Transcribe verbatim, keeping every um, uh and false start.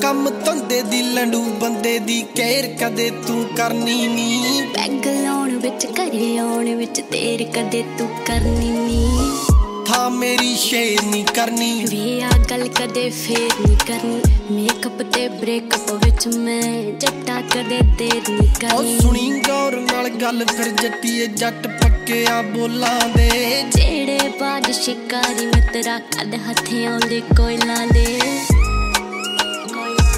कम धंधे दी लंडू बंदे दी केयर कदे तू करनी नी पैग लाउण विच घरे आउण विच देर कदे तू करनी नी था मेरी शेर नी करनी वे आ गल कदे फेर नी करनी मेकअप ते ब्रेकअप विच मैं जट्टा कदे देर नी करनी ओ सुनी गौर नाल गल फिर जट्टीए जट पक्के आ बोलां दे जेड़े बाज शिकारी मित्रा कद हथे आउंदे कोयलां दे।